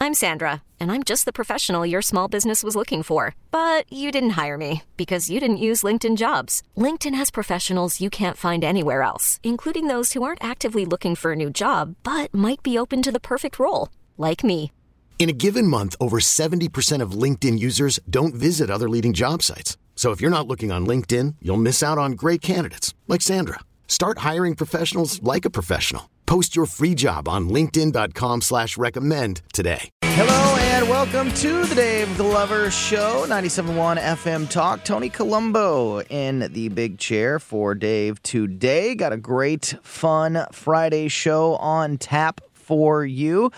I'm Sandra, and I'm just the professional your small business was looking for. But you didn't hire me because you didn't use LinkedIn Jobs. LinkedIn has professionals you can't find anywhere else, including those who aren't actively looking for a new job, but might be open to the perfect role, like me. In a given month, over 70% of LinkedIn users don't visit other leading job sites. So if you're not looking on LinkedIn, you'll miss out on great candidates like Sandra. Start hiring professionals like a professional. Post your free job on linkedin.com/recommend today. Hello and welcome to the Dave Glover Show, 97.1 FM Talk. Tony Colombo in the big chair for Dave today. Got a great, fun Friday show on tap for you.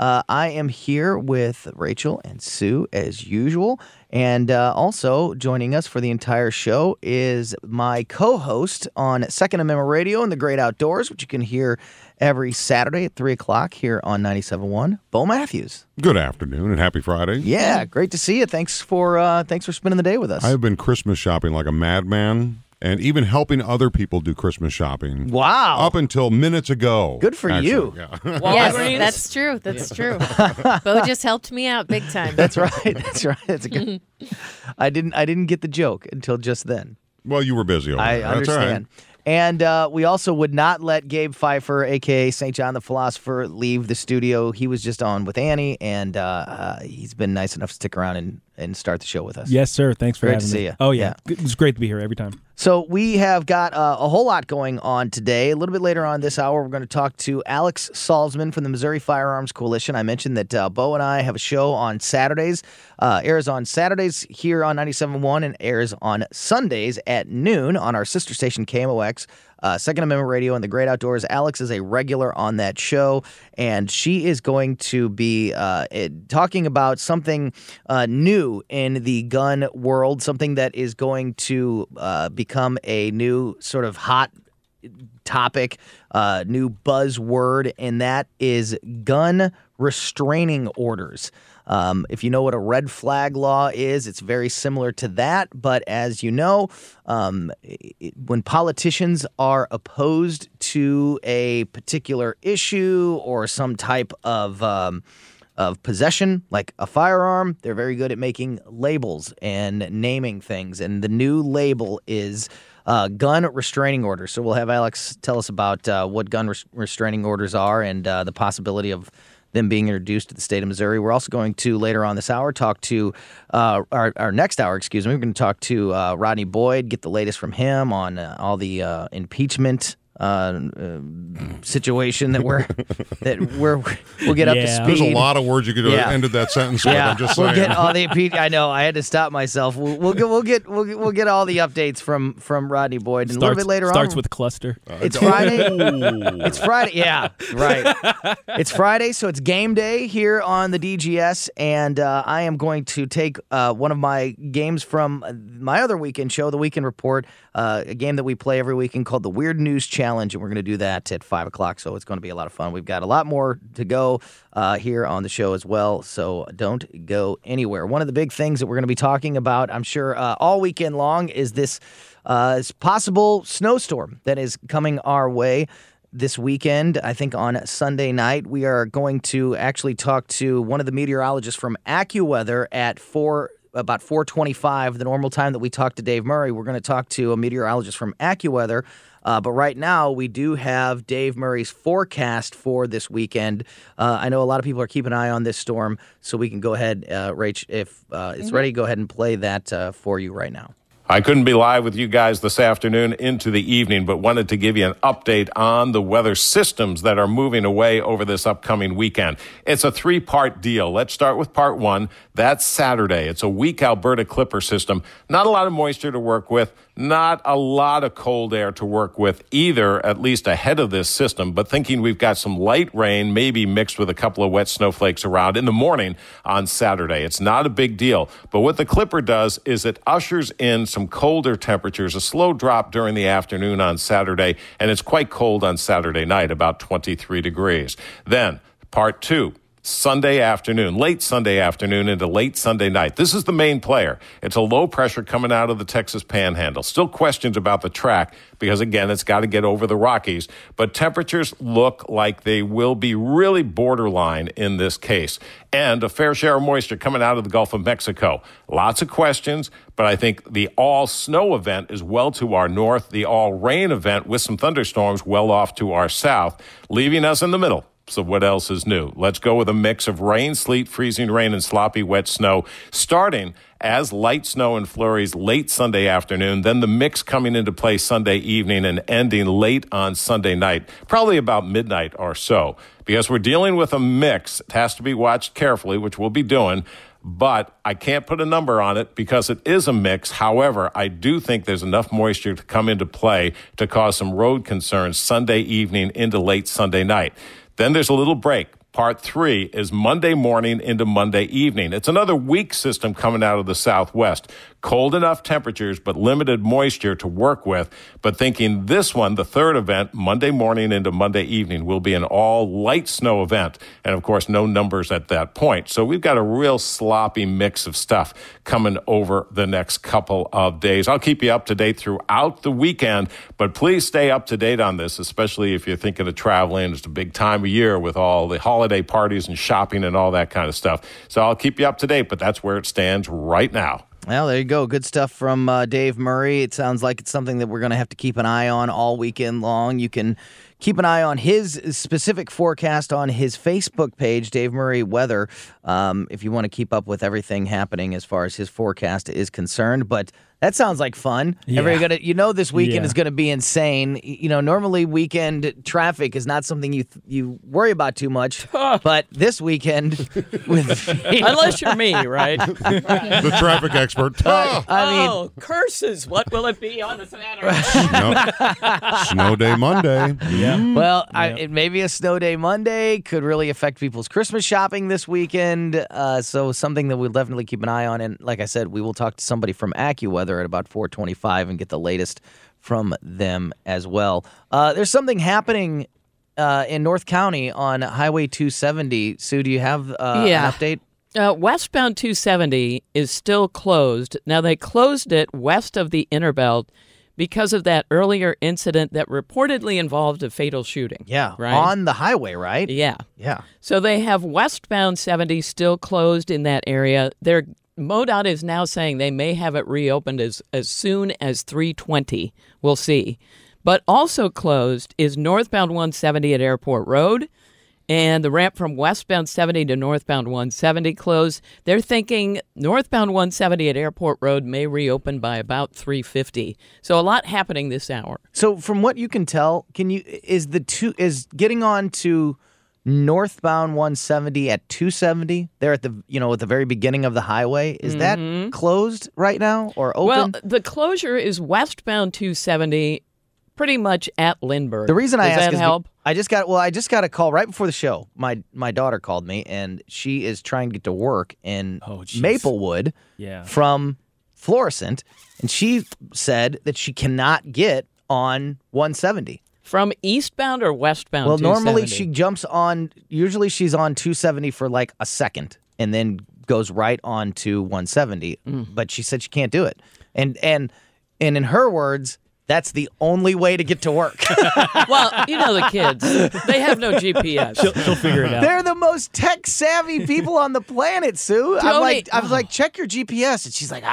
I am here with Rachel and Sue as usual. And also joining us for the entire show is my co-host on Second Amendment Radio and the Great Outdoors, which you can hear every Saturday at 3 o'clock here on 97.1, Bo Matthews. Good afternoon and happy Friday. Yeah, great to see you. Thanks for spending the day with us. I have been Christmas shopping like a madman and even helping other people do Christmas shopping. Wow. Up until minutes ago. Good for you. Yeah. Yes, that's true. That's true. Bo just helped me out big time. That's right. That's right. That's a good. I didn't get the joke until just then. Well, you were busy over I there. understand. That's And we also would not let Gabe Pfeiffer, a.k.a. St. John the Philosopher, leave the studio. He was just on with Annie, and he's been nice enough to stick around and start the show with us. Yes, sir. Thanks for Great having to me. see you. Oh, yeah. It's great to be here every time. So we have got a whole lot going on today. A little bit later on this hour, we're going to talk to Alex Salzman from the Missouri Firearms Coalition. I mentioned that Bo and I have a show on Saturdays. Airs on Saturdays here on 97.1 and airs on Sundays at noon on our sister station KMOX. Second Amendment Radio and the Great Outdoors. Alex is a regular on that show, and she is going to be talking about something new in the gun world, something that is going to become a new sort of hot topic, new buzzword, and that is gun restraining orders. If you know what a red flag law is, it's very similar to that. But as you know, when politicians are opposed to a particular issue or some type of possession, like a firearm, they're very good at making labels and naming things. And the new label is gun restraining orders. So we'll have Alex tell us about what gun restraining orders are and the possibility of them being introduced to the state of Missouri. We're also going to, later on this hour, talk to our next hour, we're going to talk to Rodney Boyd, get the latest from him on all the impeachment situation that we'll get up to speed. There's a lot of words you could have ended that sentence with. I'm just saying. We'll get all the I know. I had to stop myself. We'll get all the updates from Rodney Boyd and a little bit later on. Starts with cluster. It's Friday. It's Friday. Yeah, right. It's Friday, so it's game day here on the DGS, and I am going to take one of my games from my other weekend show, the Weekend Report, a game that we play every weekend called the Weird News Challenge, and we're going to do that at 5 o'clock, so it's going to be a lot of fun. We've got a lot more to go here on the show as well, so don't go anywhere. One of the big things that we're going to be talking about, I'm sure, all weekend long is this possible snowstorm that is coming our way this weekend. I think on Sunday night, we are going to actually talk to one of the meteorologists from AccuWeather at about 4:25, the normal time that we talk to Dave Murray. We're going to talk to a meteorologist from AccuWeather. But right now, we do have Dave Murray's forecast for this weekend. I know a lot of people are keeping an eye on this storm, so we can go ahead, Rach, if it's ready, go ahead and play that for you right now. I couldn't be live with you guys this afternoon into the evening, but wanted to give you an update on the weather systems that are moving away over this upcoming weekend. It's a three-part deal. Let's start with part one. That's Saturday. It's a weak Alberta Clipper system. Not a lot of moisture to work with. Not a lot of cold air to work with either, at least ahead of this system, but thinking we've got some light rain, maybe mixed with a couple of wet snowflakes around in the morning on Saturday. It's not a big deal, but what the Clipper does is it ushers in some colder temperatures, a slow drop during the afternoon on Saturday, and it's quite cold on Saturday night, about 23 degrees. Then, part two. Sunday afternoon, late Sunday afternoon into late Sunday night. This is the main player. It's a low pressure coming out of the Texas Panhandle. Still questions about the track because, again, it's got to get over the Rockies. But temperatures look like they will be really borderline in this case. And a fair share of moisture coming out of the Gulf of Mexico. Lots of questions, but I think the all-snow event is well to our north, the all-rain event with some thunderstorms well off to our south, leaving us in the middle. So what else is new? Let's go with a mix of rain, sleet, freezing rain, and sloppy wet snow, starting as light snow and flurries late Sunday afternoon, then the mix coming into play Sunday evening and ending late on Sunday night, probably about midnight or so. Because we're dealing with a mix, it has to be watched carefully, which we'll be doing, but I can't put a number on it because it is a mix. However, I do think there's enough moisture to come into play to cause some road concerns Sunday evening into late Sunday night. Then there's a little break. Part 3 is Monday morning into Monday evening. It's another weak system coming out of the southwest. Cold enough temperatures, but limited moisture to work with. But thinking this one, the third event, Monday morning into Monday evening, will be an all light snow event. And of course, no numbers at that point. So we've got a real sloppy mix of stuff coming over the next couple of days. I'll keep you up to date throughout the weekend, but please stay up to date on this, especially if you're thinking of traveling. It's a big time of year with all the holiday parties and shopping and all that kind of stuff. So I'll keep you up to date, but that's where it stands right now. Well, there you go. Good stuff from Dave Murray. It sounds like it's something that we're going to have to keep an eye on all weekend long. You can keep an eye on his specific forecast on his Facebook page, Dave Murray Weather, if you want to keep up with everything happening as far as his forecast is concerned. But that sounds like fun. Yeah. This weekend is going to be insane. Normally weekend traffic is not something you worry about too much, but this weekend, unless you're me, right? The traffic expert. Curses! What will it be on the Saturday? Snow day Monday. Yeah. Well, it may be a snow day Monday. Could really affect people's Christmas shopping this weekend. So something that we'll definitely keep an eye on. And like I said, we will talk to somebody from AccuWeather at about 4:25 and get the latest from them as well. There's something happening in North County on Highway 270. Sue, do you have an update? Westbound 270 is still closed. Now, they closed it west of the Interbelt because of that earlier incident that reportedly involved a fatal shooting. Yeah, right? On the highway, right? Yeah. Yeah. So they have westbound 70 still closed in that area. MoDOT is now saying they may have it reopened as soon as 3:20. We'll see. But also closed is northbound 170 at Airport Road, and the ramp from westbound 70 to northbound 170 closed. They're thinking northbound 170 at Airport Road may reopen by about 3:50. So a lot happening this hour. So from what you can tell, is getting on to northbound 170 at 270 there at the at the very beginning of the highway, is that closed right now or open? Well, the closure is westbound 270 pretty much at Lindbergh. The reason I ask is I just got a call right before the show. My daughter called me and she is trying to get to work in Maplewood from Florissant, and she said that she cannot get on 170. From eastbound or westbound? Well, 270? normally she jumps on. Usually she's on 270 for like a second, and then goes right on to 170. But she said she can't do it, and in her words, that's the only way to get to work. Well, the kids, they have no GPS. She'll figure it out. They're the most tech savvy people on the planet, Sue. I was like, check your GPS, and she's like,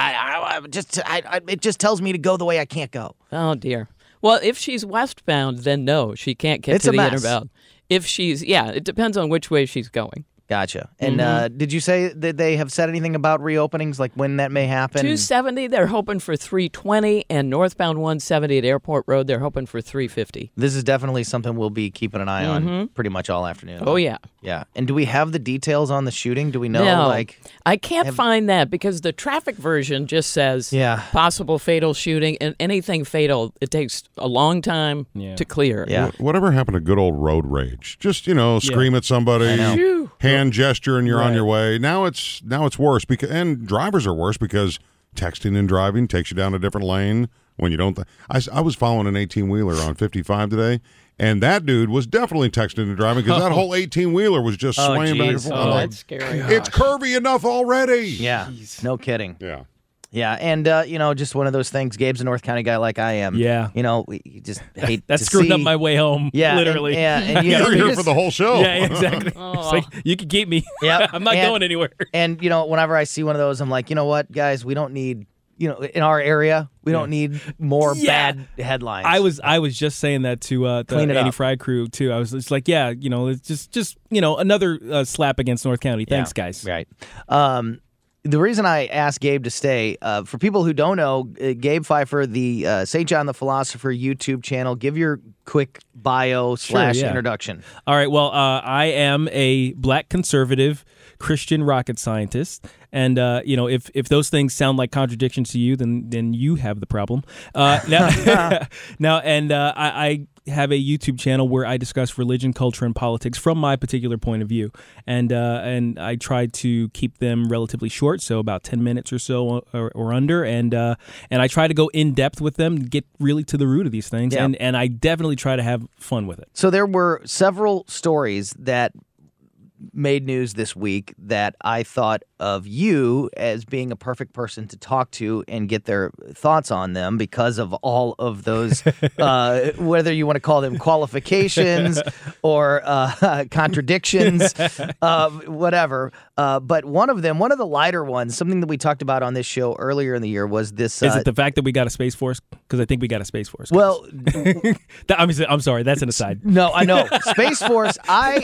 it just tells me to go the way I can't go. Oh dear. Well, if she's westbound, then no, she can't get to the Interbelt. If she's, it depends on which way she's going. Gotcha. And did you say that they have said anything about reopenings, like when that may happen? 270, they're hoping for 3:20, and northbound 170 at Airport Road, they're hoping for 3:50. This is definitely something we'll be keeping an eye on pretty much all afternoon. Oh, yeah. Yeah. And do we have the details on the shooting? Do we know? No, I can't find that because the traffic version just says possible fatal shooting, and anything fatal, it takes a long time to clear. Yeah. Whatever happened to good old road rage? Just, scream at somebody, hand gesture, and you're on your way. Now it's worse, and drivers are worse because texting and driving takes you down a different lane. when you don't. I was following an 18-wheeler on 55 today, and that dude was definitely texting and driving because that whole 18-wheeler was just swaying back and forth. I'm like, that's scary. it's curvy enough already. Yeah, no kidding. Yeah. Yeah, and just one of those things. Gabe's a North County guy like I am. Yeah. We just hate That's to screwing see. up my way home. Yeah, literally. and You're here for the whole show. Yeah, exactly. It's like, you can keep me. Yep. I'm not going anywhere. And whenever I see one of those, I'm like, you know what, guys, we don't need. In our area, we don't need more bad headlines. I was just saying that to the Andy Fry crew too. I was just like, it's just another slap against North County. Thanks, guys. Right. The reason I asked Gabe to stay, for people who don't know, Gabe Pfeiffer, the St. John the Philosopher YouTube channel. Give your quick bio / introduction. All right. Well, I am a black conservative Christian rocket scientist. And, if those things sound like contradictions to you, then you have the problem. I have a YouTube channel where I discuss religion, culture, and politics from my particular point of view. And I try to keep them relatively short, so about 10 minutes or so or under. And I try to go in depth with them, get really to the root of these things. Yeah. And I definitely try to have fun with it. So there were several stories that made news this week that I thought of you as being a perfect person to talk to and get their thoughts on them because of all of those, whether you want to call them qualifications or contradictions, whatever. But one of the lighter ones, something that we talked about on this show earlier in the year was this. Is it the fact that we got a Space Force? Because I think we got a Space Force. Well, I'm sorry, that's an aside. No, I know. Space Force,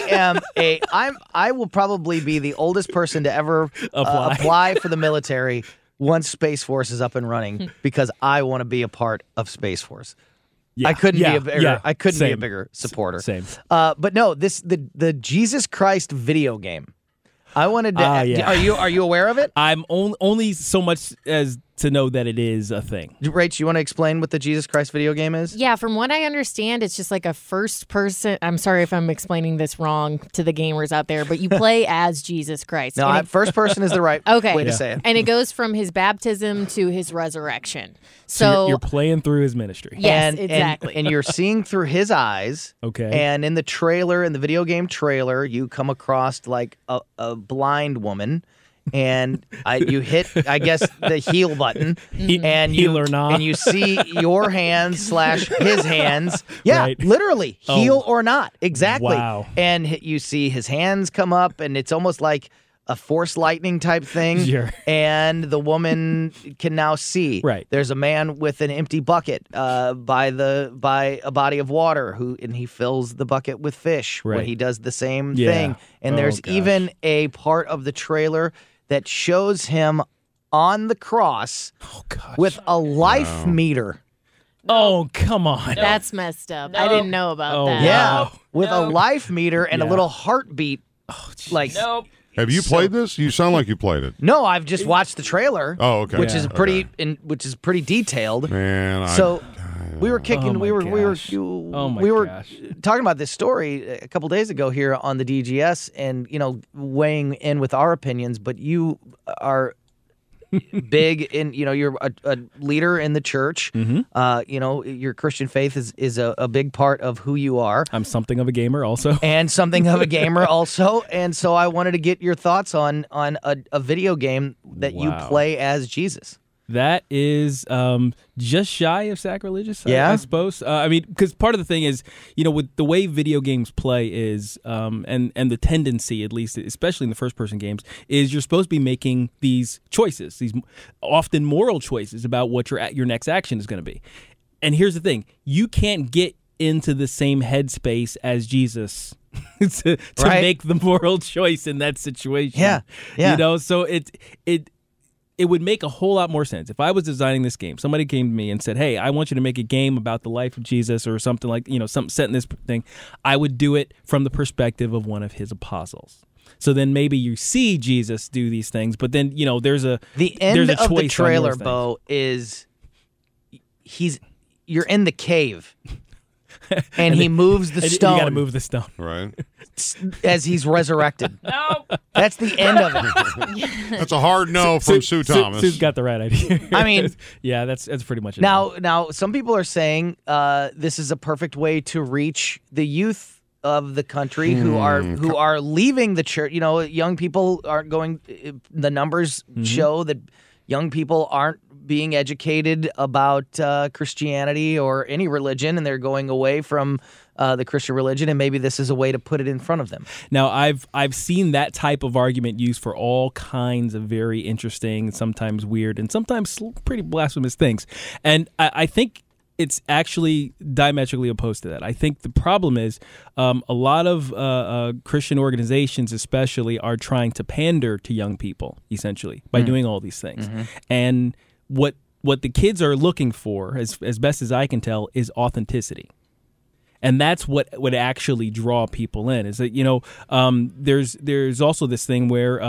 I will probably be the oldest person to ever apply for the military once Space Force is up and running because I want to be a part of Space Force. Yeah. I couldn't be a Same. bigger supporter. Same. But no, the Jesus Christ video game. I wanted to. Are you aware of it? I'm only so much as to know that it is a thing. Rach, you want to explain what the Jesus Christ video game is? Yeah, from what I understand, it's just like a first person. I'm sorry if I'm explaining this wrong to the gamers out there, but you play as Jesus Christ. No, first person is the right way to say it. And it goes from his baptism to his resurrection. So you're playing through his ministry. Yes, exactly. And you're seeing through his eyes. Okay. And in the video game trailer, you come across like a blind woman. And you hit, I guess, the heal button, and you see your hands / his hands. Yeah, right. Literally, heal or not. Exactly. Wow. And you see his hands come up, and it's almost like a force lightning type thing. Sure. And the woman can now see. Right. There's a man with an empty bucket by a body of water and he fills the bucket with fish when he does the same thing. And there's even a part of the trailer that shows him on the cross with a life meter. Oh, come on. That's messed up. I didn't know about that. Yeah, with a life meter and a little heartbeat. Nope. Have you played this? You sound like you played it. No, I've just watched the trailer. Oh, okay. Which is pretty detailed. Man, we were kicking. Oh we were gosh. talking about this story a couple days ago here on the DGS, and weighing in with our opinions. But you are big in. You're a leader in the church. Mm-hmm. Your Christian faith is a big part of who you are. I'm something of a gamer also. And something of a gamer also. And so I wanted to get your thoughts on a video game that you play as Jesus. That is just shy of sacrilegious, I suppose. Because part of the thing is, with the way video games play is, and the tendency, at least, especially in the first-person games, is you're supposed to be making these choices, these often moral choices about what your next action is going to be. And here's the thing. You can't get into the same headspace as Jesus to make the moral choice in that situation. Yeah. So it would make a whole lot more sense if I was designing this game. Somebody came to me and said, "Hey, I want you to make a game about the life of Jesus or something like, something set in this thing." I would do it from the perspective of one of his apostles. So then maybe you see Jesus do these things, but then there's a end of choice the trailer, Bo, is you're in the cave. and he moves the stone. You got to move the stone. Right. As he's resurrected. No. That's the end of it. That's a hard no from Sue Thomas. Sue's got the right idea. I mean, yeah, that's pretty much it. Now, some people are saying this is a perfect way to reach the youth of the country who are leaving the church. You know, young people aren't going. The numbers show that young people aren't being educated about Christianity or any religion, and they're going away from the Christian religion, and maybe this is a way to put it in front of them. Now, I've seen that type of argument used for all kinds of very interesting, sometimes weird, and sometimes pretty blasphemous things. And I think it's actually diametrically opposed to that. I think the problem is a lot of Christian organizations especially are trying to pander to young people, essentially, by doing all these things. And what the kids are looking for, as best as I can tell, is authenticity. And that's what would actually draw people in. Is that there's also this thing where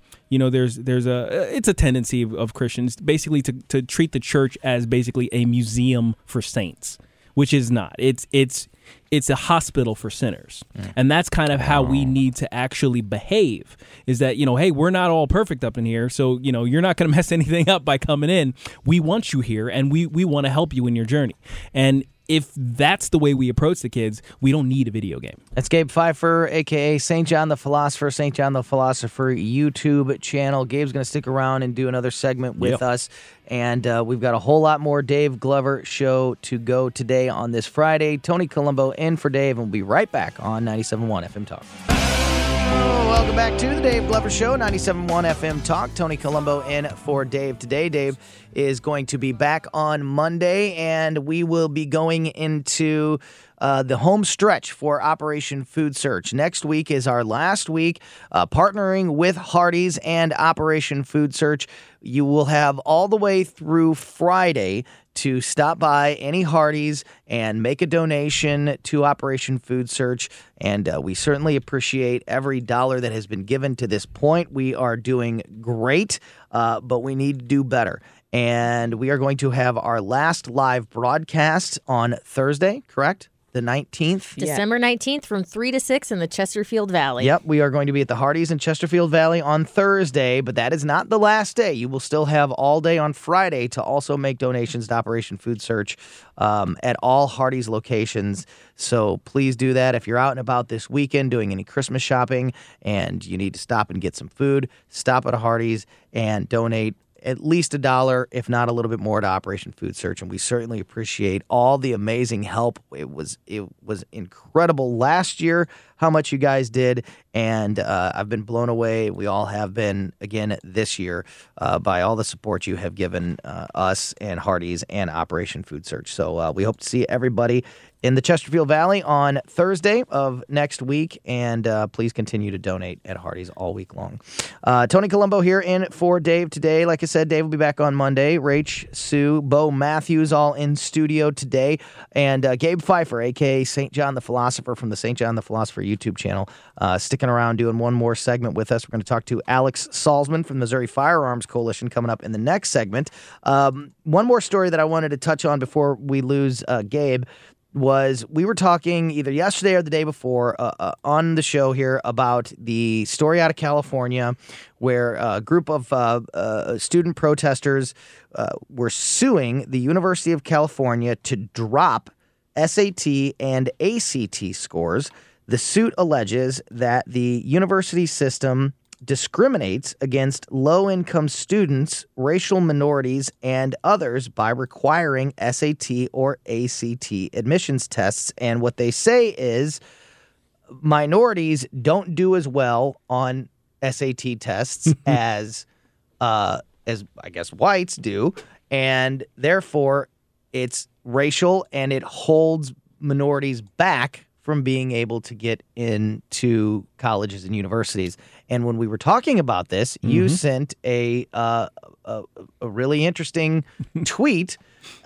it's a tendency of Christians basically to treat the church as basically a museum for saints, which is not. It's a hospital for sinners, and that's kind of how we need to actually behave. Is that hey, we're not all perfect up in here, so you're not going to mess anything up by coming in. We want you here, and we want to help you in your journey. And if that's the way we approach the kids, we don't need a video game. That's Gabe Pfeiffer, a.k.a. St. John the Philosopher, St. John the Philosopher YouTube channel. Gabe's going to stick around and do another segment with us. And we've got a whole lot more Dave Glover show to go today on this Friday. Tony Colombo in for Dave, and we'll be right back on 97.1 FM Talk. Welcome back to the Dave Glover Show, 97.1 FM Talk. Tony Colombo in for Dave today. Dave is going to be back on Monday, and we will be going into the home stretch for Operation Food Search. Next week is our last week partnering with Hardee's and Operation Food Search. You will have all the way through Friday to stop by any Hardee's and make a donation to Operation Food Search. And we certainly appreciate every dollar that has been given to this point. We are doing great, but we need to do better. And we are going to have our last live broadcast on Thursday, correct? The 19th? December 19th from 3 to 6 in the Chesterfield Valley. Yep, we are going to be at the Hardee's in Chesterfield Valley on Thursday, but that is not the last day. You will still have all day on Friday to also make donations to Operation Food Search at all Hardee's locations. So please do that. If you're out and about this weekend doing any Christmas shopping and you need to stop and get some food, stop at a Hardee's and donate at least $1, if not a little bit more, to Operation Food Search, and we certainly appreciate all the amazing help. It was incredible last year how much you guys did, and I've been blown away. We all have been again this year by all the support you have given us and Hardee's and Operation Food Search. So we hope to see everybody in the Chesterfield Valley on Thursday of next week, and please continue to donate at Hardee's all week long. Tony Colombo here in for Dave today. Like I said, Dave will be back on Monday. Rach, Sue, Bo Matthews all in studio today, and Gabe Pfeiffer, a.k.a. St. John the Philosopher from the St. John the Philosopher YouTube channel, sticking around doing one more segment with us. We're going to talk to Alex Salzman from the Missouri Firearms Coalition coming up in the next segment. One more story that I wanted to touch on before we lose Gabe was we were talking either yesterday or the day before on the show here about the story out of California where a group of student protesters were suing the University of California to drop SAT and ACT scores. The suit alleges that the university system discriminates against low-income students, racial minorities, and others by requiring SAT or ACT admissions tests. And what they say is minorities don't do as well on SAT tests as I guess whites do, and therefore it's racial and it holds minorities back from being able to get into colleges and universities. And when we were talking about this, you sent a really interesting tweet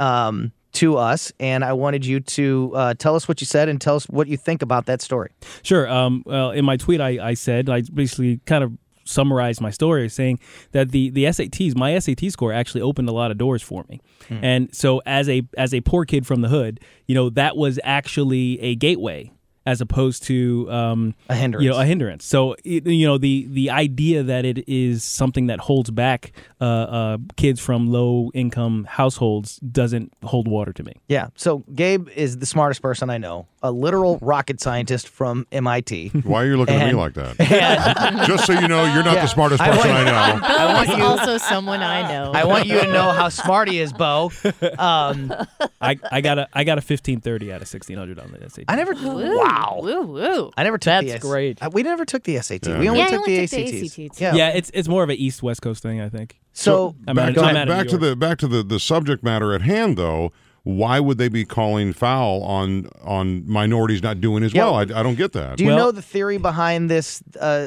to us, and I wanted you to tell us what you said and tell us what you think about that story. Sure. Well, in my tweet, I said, I basically kind of summarize my story, saying that the SATs, my SAT score actually opened a lot of doors for me. And so as a poor kid from the hood, that was actually a gateway as opposed to a hindrance. A hindrance. So the idea that it is something that holds back kids from low income households doesn't hold water to me. Yeah. So Gabe is the smartest person I know, a literal rocket scientist from MIT. Why are you looking at me like that? Just so you know, you're not the smartest person I know. I want you also someone I know. I want you to know how smart he is, Bo. I got a 1530 out of 1600 on the SAT. I never. Wow. Woo, woo. I never took That's the SAT. great. We never took the SAT. Yeah. We only Yeah, took you the only took ACTs. the ACTs. Yeah. It's more of an East-West Coast thing, I think. So back to the subject matter at hand, though. Why would they be calling foul on minorities not doing as well? I don't get that. do you know the theory behind this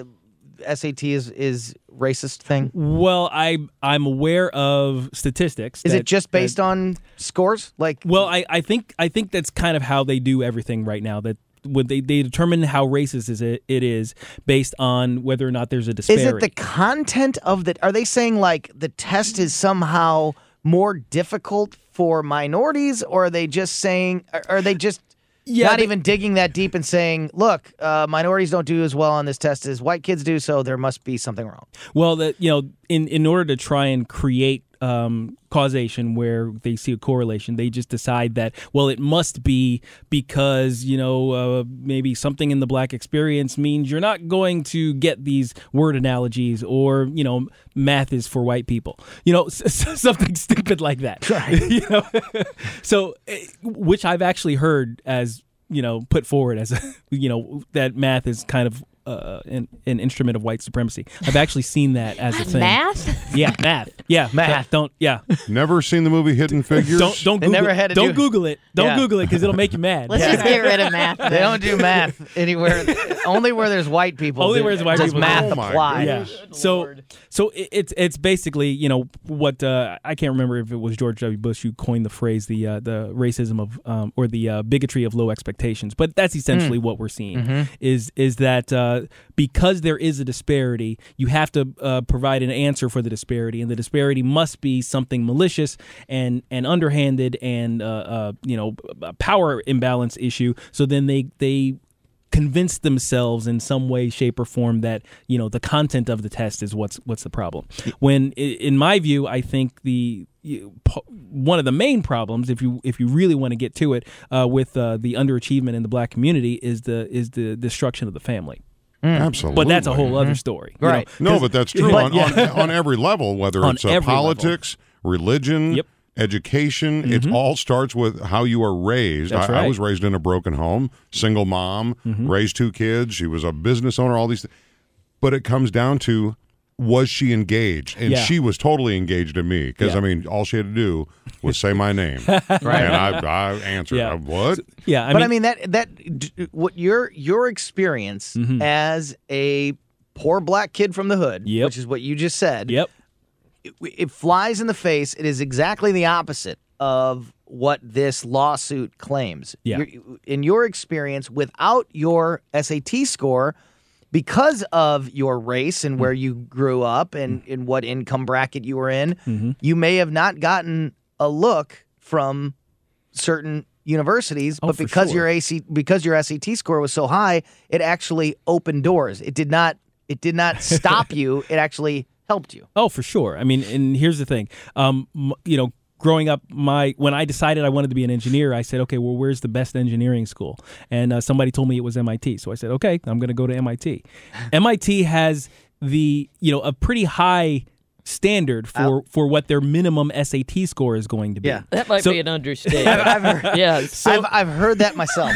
SAT is racist thing? Well, I'm aware of statistics. Is it just based on scores? Well, I think that's kind of how they do everything right now. That when they determine how racist it is based on whether or not there's a disparity. Is it the content of the? Are they saying like the test is somehow more difficult for minorities, or are they just saying? Are they just? Not even digging that deep and saying, look, minorities don't do as well on this test as white kids do, so there must be something wrong. Well, in order to try and create causation where they see a correlation, they just decide that, well, it must be because, maybe something in the black experience means you're not going to get these word analogies, or, math is for white people. Something stupid like that. Right. So, which I've actually heard as, put forward as, that math is kind of an instrument of white supremacy. I've actually seen that as a thing. Math? Yeah, math. Yeah, math. Never seen the movie Hidden Figures? Don't Google never it. had to Don't do- Google it. Don't Google it because it'll make you mad. Let's just get rid of math. They don't do math anywhere. Only where there's white people. Only where there's white does people. math Oh my apply. Yeah. So it's basically what I can't remember if it was George W. Bush who coined the phrase the racism of or the bigotry of low expectations, but that's essentially what we're seeing is that because there is a disparity, you have to provide an answer for the disparity, and the disparity must be something malicious and underhanded and a power imbalance issue. So then they convince themselves in some way, shape, or form that the content of the test is what's the problem. When in my view, I think one of the main problems, if you really want to get to it, with the underachievement in the black community is the destruction of the family. Absolutely. But that's a whole other story. Right. No, but that's true on every level, whether On it's every politics, religion, Yep. education. It all starts with how you are raised. That's I right. was raised in a broken home, single mom, raised 2 kids. She was a business owner, all these things. But it comes down to, was she engaged? And Yeah. she was totally engaged in me because, Yeah. all she had to do was say my name. And I answered. Yeah. What? Yeah, But I mean that what your experience as a poor black kid from the hood, Yep. which is what you just said. Yep. It flies in the face. It is exactly the opposite of what this lawsuit claims. Yeah. In your experience, without your SAT score, because of your race and where you grew up and in what income bracket you were in, you may have not gotten a look from certain universities, but for because sure. because your SAT score was so high, it actually opened doors. It did not stop you. It actually helped you. Oh, for sure. I mean, and here's the thing. Growing up, when I decided I wanted to be an engineer, I said, okay, well, where's the best engineering school? And somebody told me it was MIT. So I said, okay, I'm going to go to MIT. MIT has a pretty high standard for what their minimum SAT score is going to be. Yeah. That might So- be an understatement. I've heard, Yes. I've heard that myself.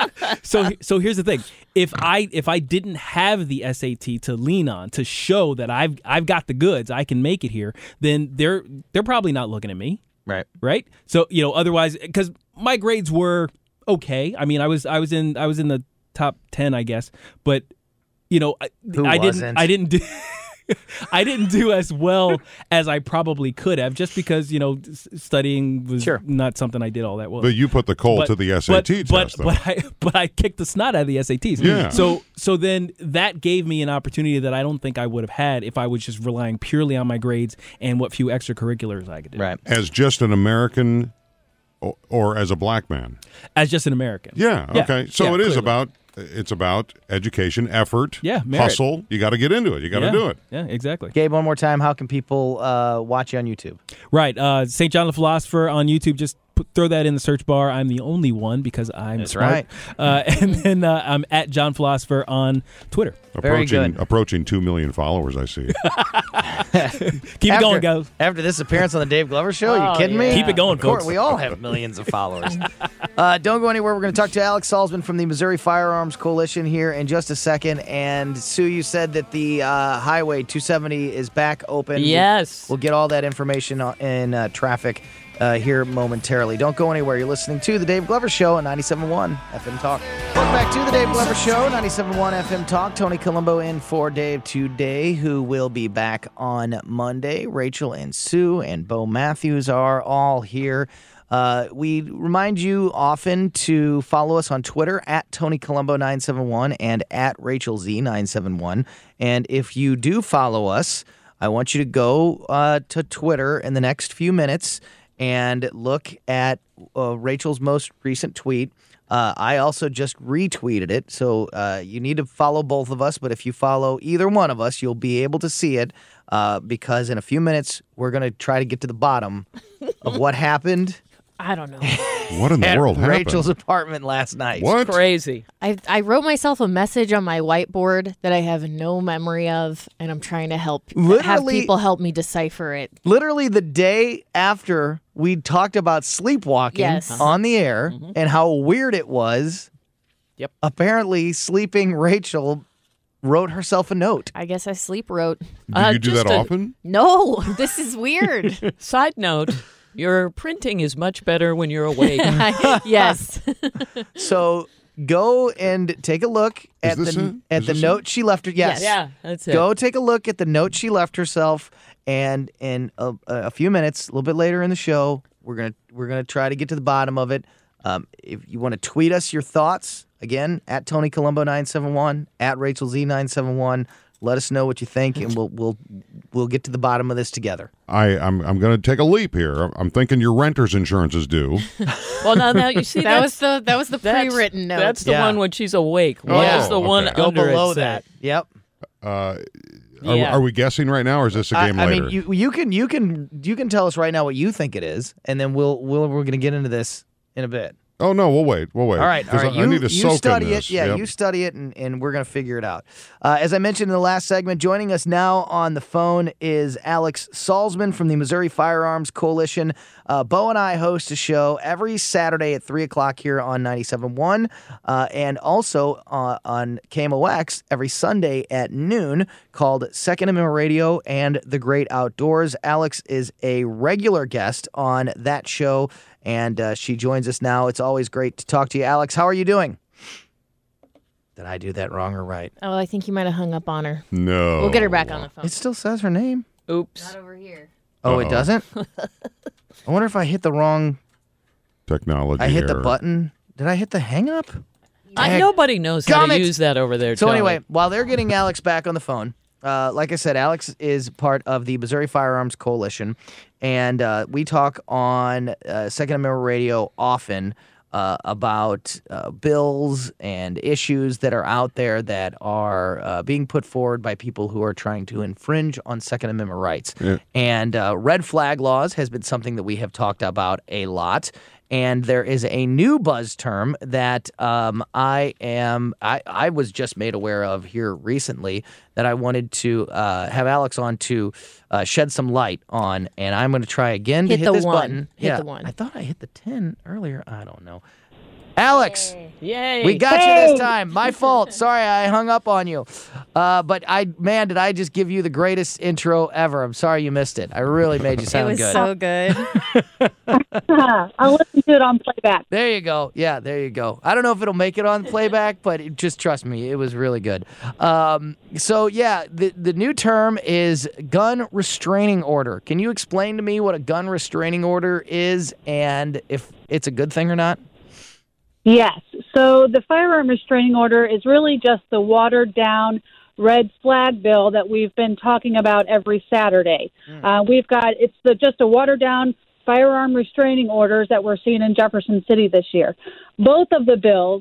So here's the thing. If I didn't have the SAT to lean on to show that I've got the goods, I can make it here, then they're probably not looking at me. Right. So, otherwise, because my grades were okay. I mean, I was in the top 10, I guess, but I wasn't? didn't do I didn't do as well as I probably could have, just because studying was not something I did all that well. But you put the coal to the SAT test, though. But I kicked the snot out of the SATs. Yeah. So then that gave me an opportunity that I don't think I would have had if I was just relying purely on my grades and what few extracurriculars I could do. Right. As just an American or as a black man? As just an American. Yeah, okay. So it is clearly. it's about education, effort, merit. hustle. You got to get into it. You got to do it. Yeah, exactly. Gabe, one more time, how can people watch you on YouTube? Right. St. John the Philosopher on YouTube. Just throw that in the search bar. I'm the only one because I'm smart. Right. And then I'm at John Philosopher on Twitter. Very good. Approaching 2 million followers, I see. Keep it going, guys. After this appearance on the Dave Glover Show, are you kidding me? Keep it going, Of course, folks. we all have millions of followers. Don't go anywhere. We're going to talk to Alex Salzman from the Missouri Firearms Coalition here in just a second. And Sue, you said that the Highway 270 is back open. Yes. We'll get all that information in traffic here momentarily. Don't go anywhere. You're listening to The Dave Glover Show on 97.1 FM Talk. Welcome back to The Dave Glover Show, 97.1 FM Talk. Tony Colombo in for Dave today, who will be back on Monday. Rachel and Sue and Bo Matthews are all here. We remind you often to follow us on Twitter at Tony Colombo 971 and at Rachel Z 971. And if you do follow us, I want you to go to Twitter in the next few minutes and look at Rachel's most recent tweet. I also just retweeted it, so you need to follow both of us. But if you follow either one of us, you'll be able to see it because in a few minutes, we're going to try to get to the bottom of what happened. I don't know. What in the world happened? Rachel's apartment last night. What? Crazy. I wrote myself a message on my whiteboard that I have no memory of, and I'm trying to have people help me decipher it. Literally the day after we talked about sleepwalking on the air and how weird it was, apparently sleeping Rachel wrote herself a note. I guess I sleep wrote. Do you do that often? No, this is weird. Side note, your printing is much better when you're awake. Yes. So go and take a look at the note she left her. Yes. Yeah, that's it. Go take a look at the note she left herself, and in a few minutes, a little bit later in the show, we're gonna try to get to the bottom of it. If you want to tweet us your thoughts, again, at Tony Colombo 971, at Rachel Z 971. Let us know what you think, and we'll get to the bottom of this together. I'm going to take a leap here. I'm thinking your renter's insurance is due. Well, now you see that was the pre-written note. That's the one when she's awake. What is the one Go under below it that. Yep. Are we guessing right now, or is this a game later? I mean, you can tell us right now what you think it is, and then we're going to get into this in a bit. Oh, no, we'll wait. All right. I need to soak study in this. it. Yeah, Yep. you study it, and we're going to figure it out. As I mentioned in the last segment, joining us now on the phone is Alex Salzman from the Missouri Firearms Coalition. Bo and I host a show every Saturday at 3 o'clock here on 97.1, and also on KMOX every Sunday at noon, called Second Amendment Radio and The Great Outdoors. Alex is a regular guest on that show, and she joins us now. It's always great to talk to you, Alex. How are you doing? Did I do that wrong or right? Oh, I think you might have hung up on her. No. We'll get her back on the phone. It still says her name. Oops. Not over here. Oh, it doesn't? I wonder if I hit the wrong... Technology I hit the error. button. Did I hit the hang up? Nobody knows how to Gummit! use that over there. So Tony. anyway, while they're getting Alex back on the phone, like I said, Alex is part of the Missouri Firearms Coalition, and we talk on Second Amendment Radio often about bills and issues that are out there that are being put forward by people who are trying to infringe on Second Amendment rights. Yeah. And red flag laws has been something that we have talked about a lot. And there is a new buzz term that I was just made aware of here recently that I wanted to have Alex on to shed some light on, and I'm going to try again to hit this button. Hit the one. I thought I hit the 10 earlier. I don't know. Alex, Yay. we got you this time. My fault. Sorry, I hung up on you. But did I just give you the greatest intro ever? I'm sorry you missed it. I really made you It sound was good. so good. I'll listen to it on playback. There you go. Yeah, there you go. I don't know if it'll make it on playback, but just trust me, it was really good. The new term is gun restraining order. Can you explain to me what a gun restraining order is and if it's a good thing or not? Yes. So the firearm restraining order is really just the watered-down red flag bill that we've been talking about every Saturday. It's just a watered-down firearm restraining orders that we're seeing in Jefferson City this year. Both of the bills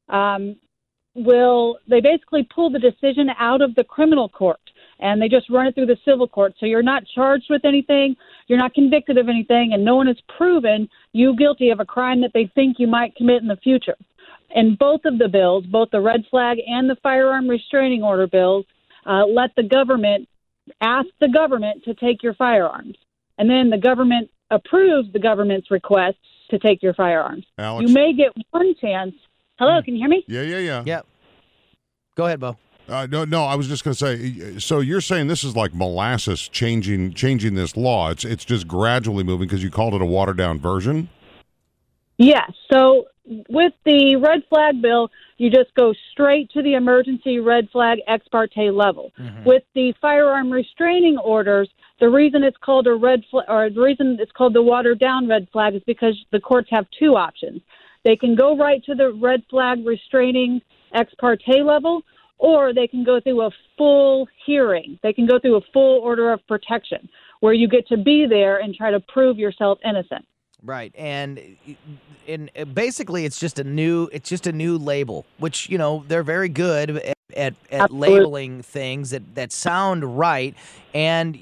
they basically pull the decision out of the criminal court, and they just run it through the civil court. So you're not charged with anything, you're not convicted of anything, and no one has proven you guilty of a crime that they think you might commit in the future. And both of the bills, both the red flag and the firearm restraining order bills, ask the government to take your firearms. And then the government approves the government's request to take your firearms. Alex? You may get one chance. Hello, can you hear me? Yeah. Yep. Go ahead, Bo. No, I was just going to say, so you're saying this is like molasses changing this law. It's just gradually moving because you called it a watered-down version? Yes. So with the red flag bill, you just go straight to the emergency red flag ex parte level. Mm-hmm. With the firearm restraining orders, the reason it's called the reason it's called the watered down red flag is because the courts have two options. They can go right to the red flag restraining ex parte level, or they can go through a full hearing. They can go through a full order of protection where you get to be there and try to prove yourself innocent. Right, and basically it's just a new label, which they're very good at labeling things that sound right, and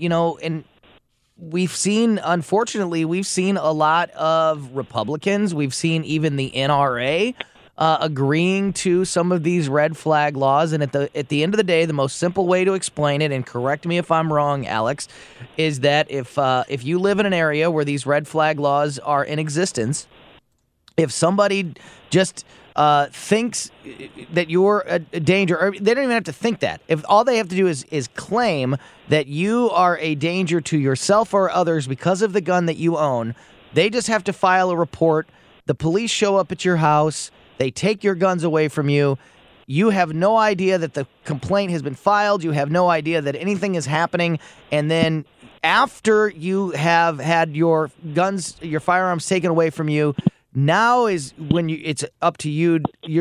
unfortunately we've seen a lot of Republicans, we've seen even the NRA agreeing to some of these red flag laws, and at the end of the day, the most simple way to explain it, and correct me if I'm wrong, Alex, is that if you live in an area where these red flag laws are in existence, if somebody just thinks that you're a danger, or they don't even have to think that. If all they have to do is claim that you are a danger to yourself or others because of the gun that you own, they just have to file a report. The police show up at your house. They take your guns away from you. You have no idea that the complaint has been filed. You have no idea that anything is happening. And then after you have had your firearms taken away from you, now is when it's up to you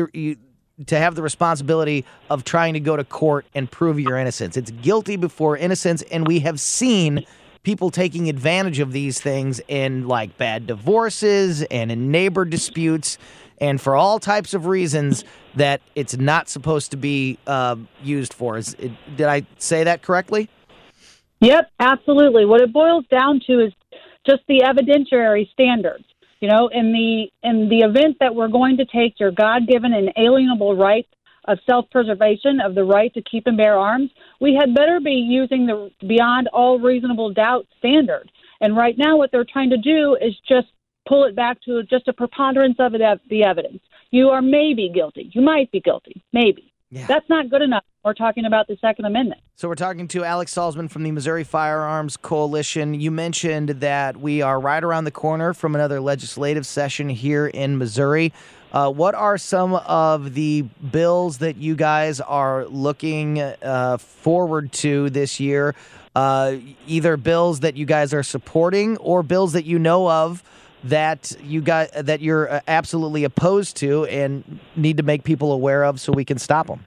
to have the responsibility of trying to go to court and prove your innocence. It's guilty before innocence, and we have seen people taking advantage of these things in like bad divorces and in neighbor disputes, and for all types of reasons that it's not supposed to be used for. Did I say that correctly? Yep, absolutely. What it boils down to is just the evidentiary standards. In the event that we're going to take your God-given and alienable right of self-preservation, of the right to keep and bear arms, we had better be using the beyond all reasonable doubt standard. And right now what they're trying to do is just pull it back to just a preponderance of the evidence. You are maybe guilty. You might be guilty. Maybe. Yeah. That's not good enough. We're talking about the Second Amendment. So we're talking to Alex Salzman from the Missouri Firearms Coalition. You mentioned that we are right around the corner from another legislative session here in Missouri. What are some of the bills that you guys are looking forward to this year? Either bills that you guys are supporting or bills that you know of that you're absolutely opposed to and need to make people aware of so we can stop them?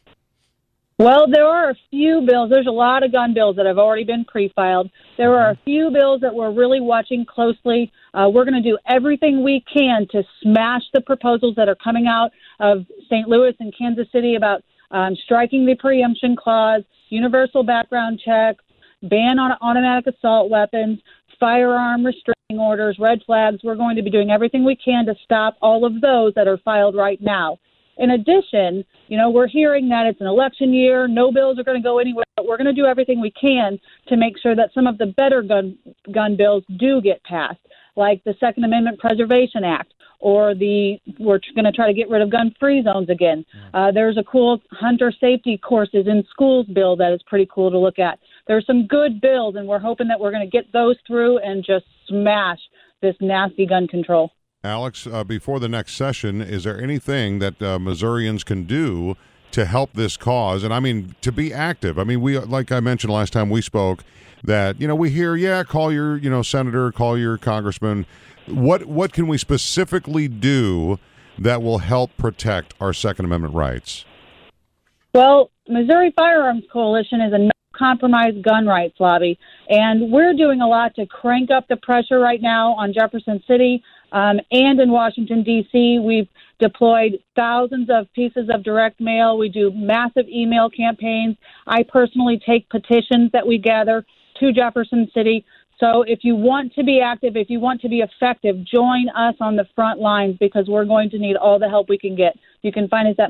Well, there are a few bills. There's a lot of gun bills that have already been pre-filed. There are a few bills that we're really watching closely. We're going to do everything we can to smash the proposals that are coming out of St. Louis and Kansas City about striking the preemption clause, universal background checks, ban on automatic assault weapons, firearm restraining orders, red flags. We're going to be doing everything we can to stop all of those that are filed right now. In addition, we're hearing that it's an election year, no bills are going to go anywhere, but we're going to do everything we can to make sure that some of the better gun bills do get passed, like the Second Amendment Preservation Act or we're going to try to get rid of gun-free zones again. There's a cool hunter safety courses in schools bill that is pretty cool to look at. There's some good bills, and we're hoping that we're going to get those through and just smash this nasty gun control. Alex, before the next session, is there anything that Missourians can do to help this cause? And I mean, to be active. I mean, we, like I mentioned last time we spoke, that, we hear, call your, senator, call your congressman. What can we specifically do that will help protect our Second Amendment rights? Well, Missouri Firearms Coalition is a no-compromise gun rights lobby, and we're doing a lot to crank up the pressure right now on Jefferson City and in Washington, D.C. We've deployed thousands of pieces of direct mail. We do massive email campaigns. I personally take petitions that we gather to Jefferson City. So if you want to be active, if you want to be effective, join us on the front lines, because we're going to need all the help we can get. You can find us at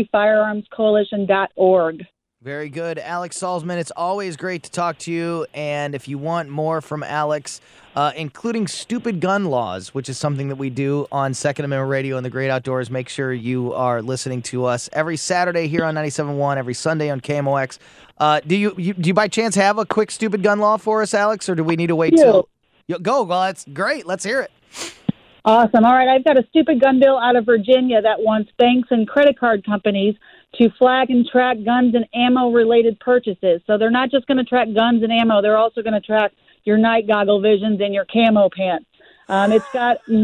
MissouriFirearmsCoalition.org. Very good. Alex Salzman, it's always great to talk to you. And if you want more from Alex, including stupid gun laws, which is something that we do on Second Amendment Radio and the Great Outdoors, make sure you are listening to us every Saturday here on 97.1, every Sunday on KMOX. Do you by chance have a quick stupid gun law for us, Alex, or do we need to wait till you go? Well, that's great. Let's hear it. Awesome. All right. I've got a stupid gun bill out of Virginia that wants banks and credit card companies to flag and track guns and ammo-related purchases. So they're not just going to track guns and ammo. They're also going to track your night goggle visions and your camo pants. It's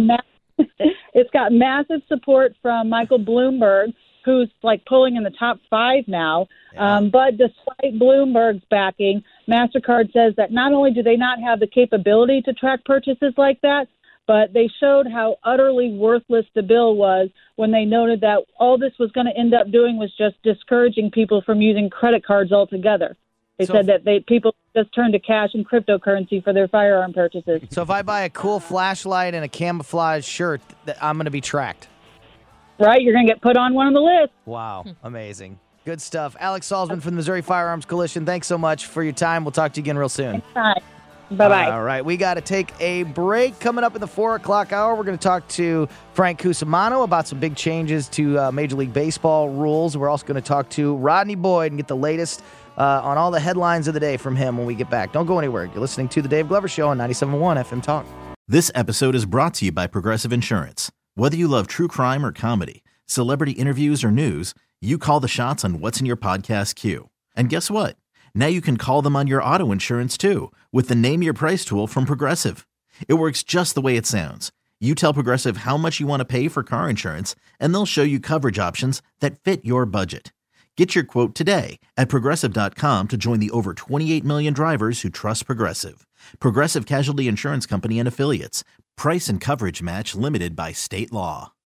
got massive support from Michael Bloomberg, who's like pulling in the top 5 now. But despite Bloomberg's backing, MasterCard says that not only do they not have the capability to track purchases like that, but they showed how utterly worthless the bill was when they noted that all this was going to end up doing was just discouraging people from using credit cards altogether. They said that people just turn to cash and cryptocurrency for their firearm purchases. So if I buy a cool flashlight and a camouflage shirt, I'm going to be tracked. Right, you're going to get put on one of the lists. Wow, amazing. Good stuff. Alex Salzman from the Missouri Firearms Coalition, thanks so much for your time. We'll talk to you again real soon. Bye. Bye-bye. All right, we got to take a break. Coming up in the 4 o'clock hour, we're going to talk to Frank Cusimano about some big changes to Major League Baseball rules. We're also going to talk to Rodney Boyd and get the latest on all the headlines of the day from him when we get back. Don't go anywhere. You're listening to The Dave Glover Show on 97.1 FM Talk. This episode is brought to you by Progressive Insurance. Whether you love true crime or comedy, celebrity interviews or news, you call the shots on what's in your podcast queue. And guess what? Now you can call them on your auto insurance too with the Name Your Price tool from Progressive. It works just the way it sounds. You tell Progressive how much you want to pay for car insurance, and they'll show you coverage options that fit your budget. Get your quote today at Progressive.com to join the over 28 million drivers who trust Progressive. Progressive Casualty Insurance Company and Affiliates. Price and coverage match limited by state law.